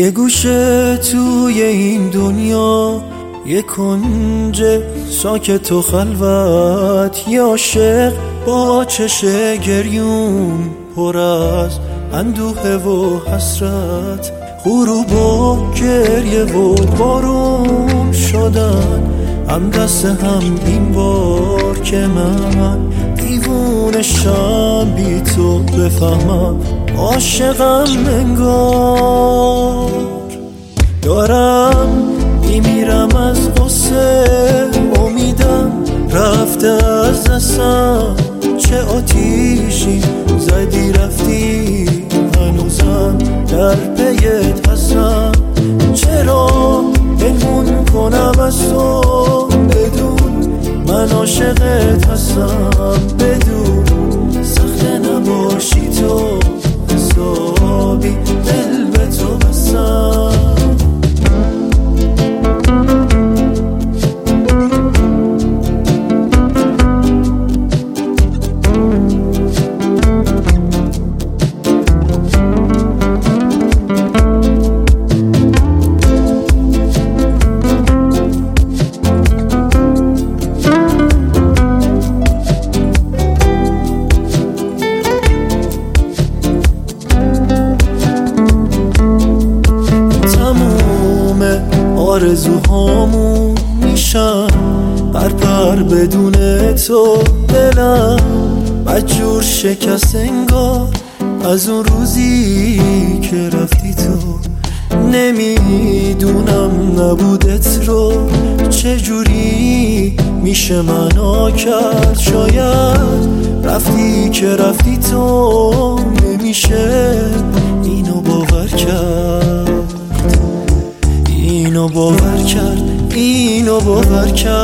یه گوشه توی این دنیا، یه کنج ساکت و خلوت، یه عاشق با چشه گریون پر از اندوه و حسرت. غروب و گریه و بارون شدن هم دست هم این بار که من دیوونشم بی تو بفهمم عاشقم انگار. دارم میمیرم از غصه، امیدم رفته از دستم. چه آتیشی زدی رفتی، هنوزم در پیت هستم. چرا پنهون کنم از تو بدون من عاشقت هستم؟ بدون سخته نباشی تو حسابی دل به تو بستم. آرزوهامون میشن پر بدون تو. دلم بدجور شکست انگار از اون روزی که رفتی تو. نمیدونم نبودت رو چجوری میشه معنا کرد. شاید رفتی که رفتی تو، نمیشه اینو باور کرد. اینو باور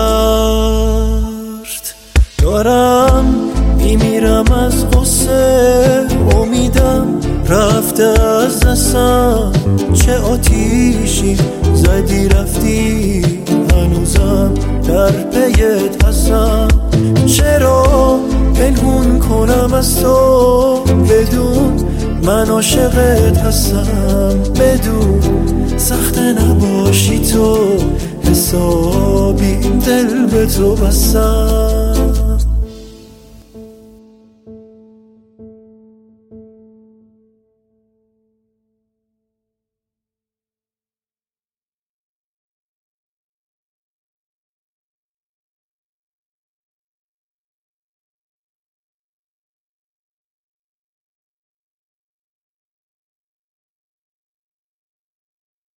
کرد. دارم میمیرم از غصه، امیدم رفته از دستم. چه آتیشی زدی رفتی، هنوزم در پیت هستم. چرا پنهون کنم از تو بدون من عاشقت هستم؟ بدون سخته نباشی تو حسابی دل به تو بستم.